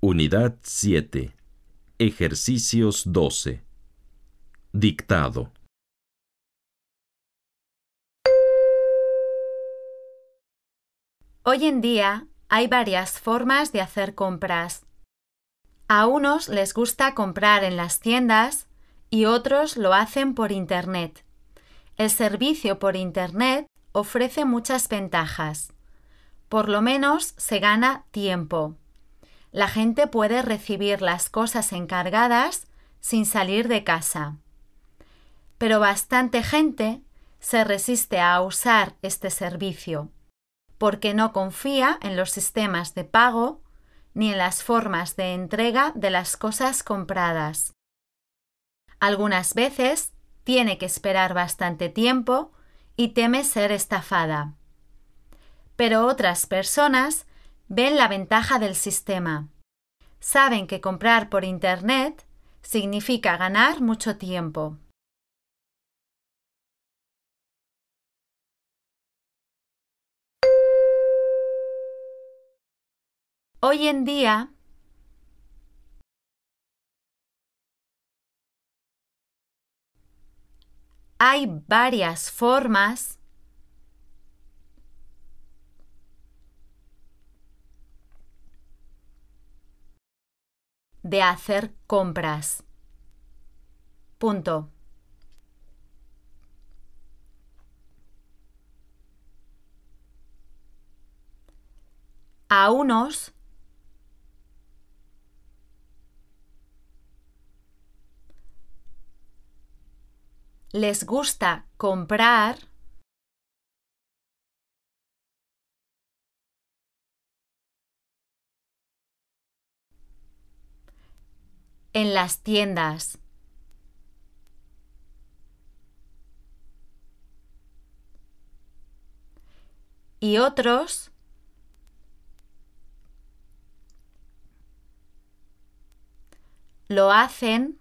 Unidad 7. Ejercicios 12. Dictado. Hoy en día hay varias formas de hacer compras. A unos les gusta comprar en las tiendas y otros lo hacen por Internet. El servicio por Internet ofrece muchas ventajas. Por lo menos se gana tiempo. La gente puede recibir las cosas encargadas sin salir de casa. Pero bastante gente se resiste a usar este servicio porque no confía en los sistemas de pago ni en las formas de entrega de las cosas compradas. Algunas veces tiene que esperar bastante tiempo y teme ser estafada. Pero otras personas ven la ventaja del sistema. Saben que comprar por Internet significa ganar mucho tiempo. Hoy en día, hay varias formas de hacer compras. Punto. A unos les gusta comprar en las tiendas. Y otros lo hacen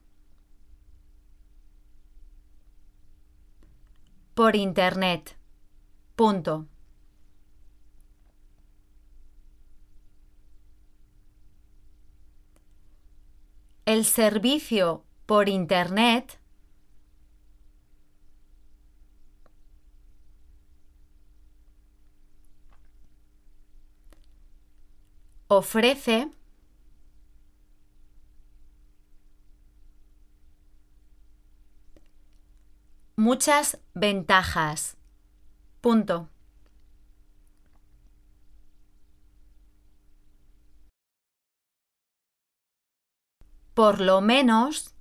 por Internet. Punto. El servicio por Internet ofrece muchas ventajas. Punto. Por lo menos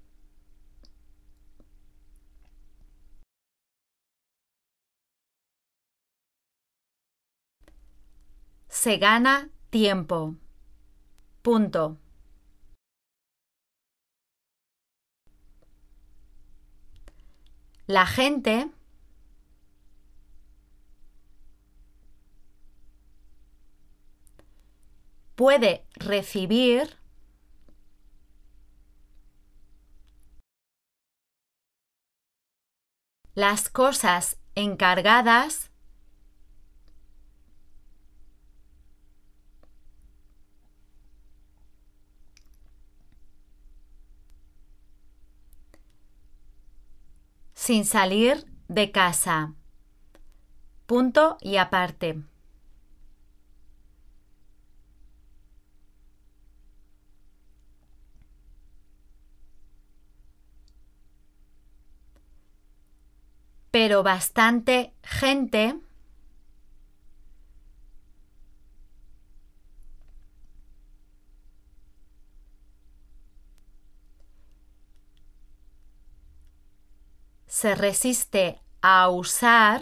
se gana tiempo. Punto. La gente puede recibir las cosas encargadas sin salir de casa. Punto y aparte. Pero bastante gente se resiste a usar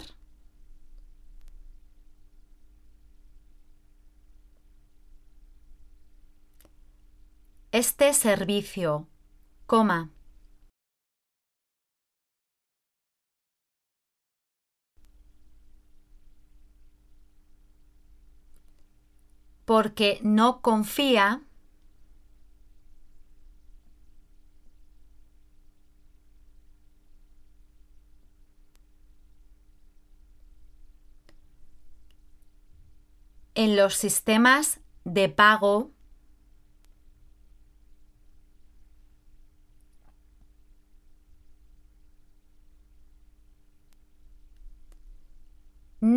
este servicio, coma, porque no confía en los sistemas de pago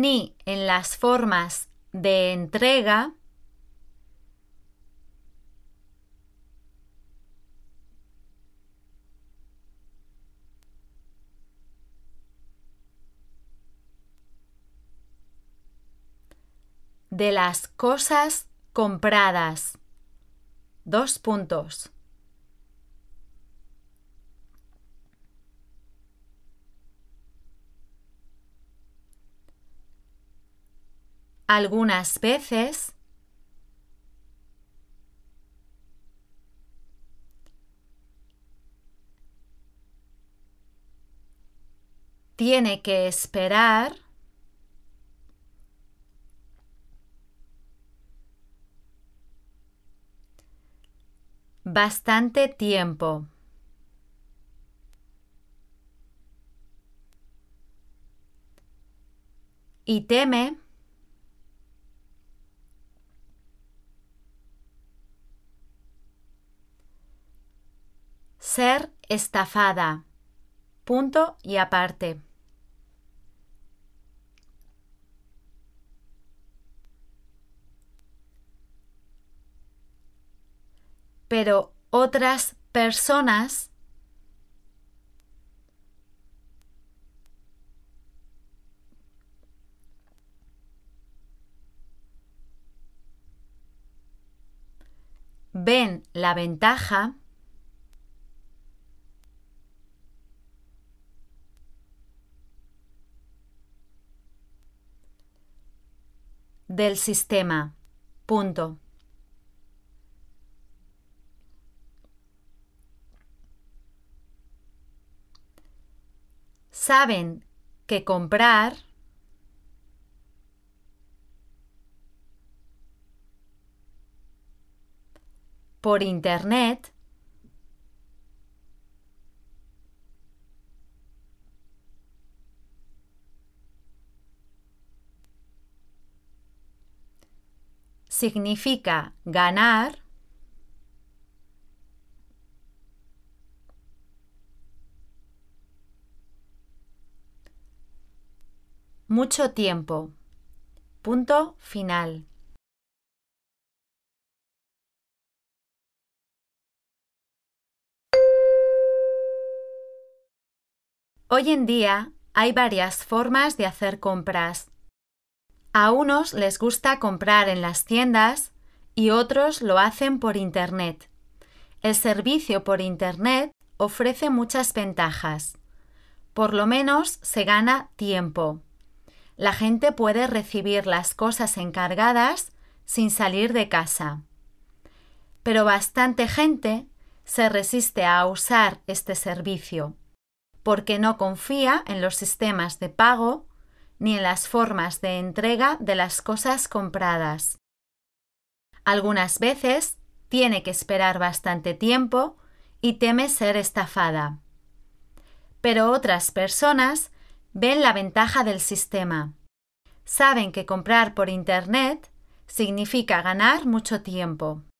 ni en las formas de entrega de las cosas compradas. Algunas veces tiene que esperar bastante tiempo. Y teme ser estafada. Punto y aparte. Pero otras personas ven la ventaja del sistema. Punto. Saben que comprar por Internet significa ganar mucho tiempo. Punto final. Hoy en día hay varias formas de hacer compras. A unos les gusta comprar en las tiendas y otros lo hacen por Internet. El servicio por Internet ofrece muchas ventajas. Por lo menos se gana tiempo. La gente puede recibir las cosas encargadas sin salir de casa. Pero bastante gente se resiste a usar este servicio porque no confía en los sistemas de pago ni en las formas de entrega de las cosas compradas. Algunas veces tiene que esperar bastante tiempo y teme ser estafada. Pero otras personas ven la ventaja del sistema. Saben que comprar por Internet significa ganar mucho tiempo.